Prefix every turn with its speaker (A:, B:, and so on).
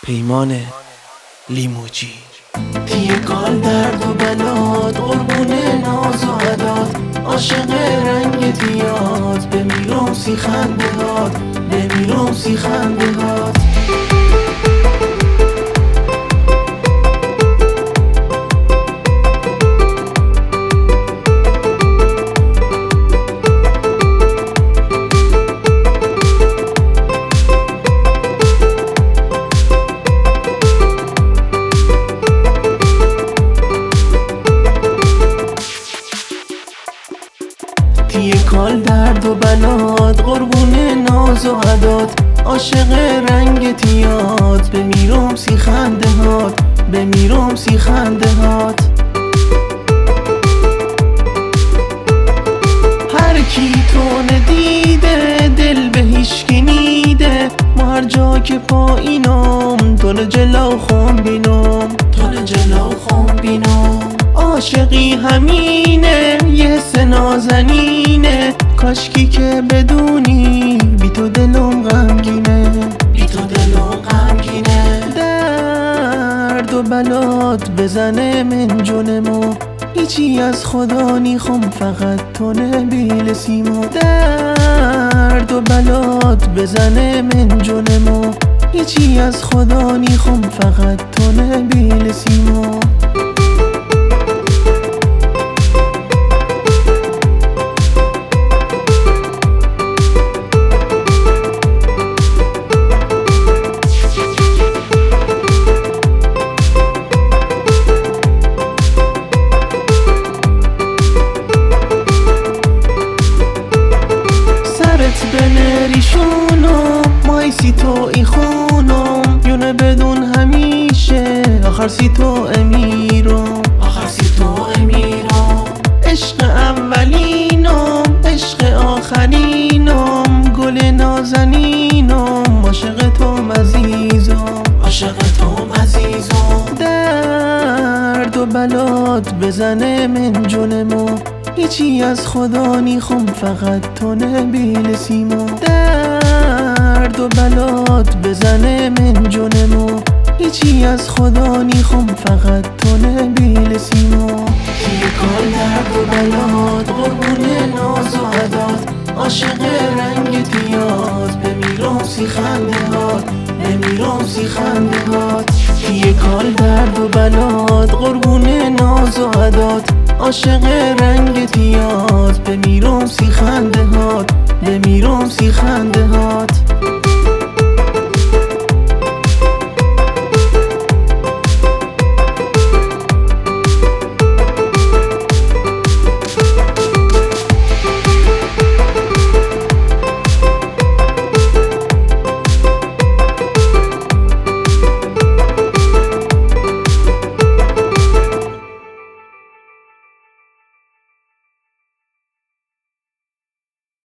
A: پیمان لیموجی.
B: تیکال درد و بلاد، قربون ناز و عداد، عاشق رنگ تیاد، بمیرم سی خنده هات، بمیرم سی خنده هات. تیکال درد و بلاد، قربون ناز و عداد، عاشق رنگ تیاد، بمیرم سی خنده هات، بمیرم سی خنده هات. هر کی تو ندیده دل به هیچکی نیده، ما هر جا که پایینم تو رو جلو خون بینم، تو رو جلو خون بینم. عاشقی همینه یه حس نازنینه، کاشکی که بدونی بی تو دلم غمگینه، بی تو دلم غمگینه. درد و بلات بزنه من جونمو، هیچی از خدا نیخم فقط تو نبیل سیمو. درد و بلات بزنه من جونمو، هیچی از خدا نیخم فقط تو نبیل سیمو. بنریشونم مایسی تو ای خونم، یونه بدون همیشه آخر سی تو امیرم، آخر سی تو امیرم. عشق اولینم عشق آخرینم، گل نازنینم، عاشق تو عزیزم، عاشق تو عزیزم. درد و بلات بزنه من جونمو، هیچی از خدا نیخم فقط تو نبیل سیمو. درد و بلات بزنه من جونمو، هیچی از خدا نیخم فقط تو نبیل سیمو. تیکال درد و بلات، قربون ناز و عداد، عاشق رنگ تیاد، بمیرم سی خنده هات، بمیرم سی خنده هات. تیکال درد و بلات، قربون ناز و عداد، عاشق رنگ تیاد، بمیرم سی خنده هات، بمیرم سی خنده هات.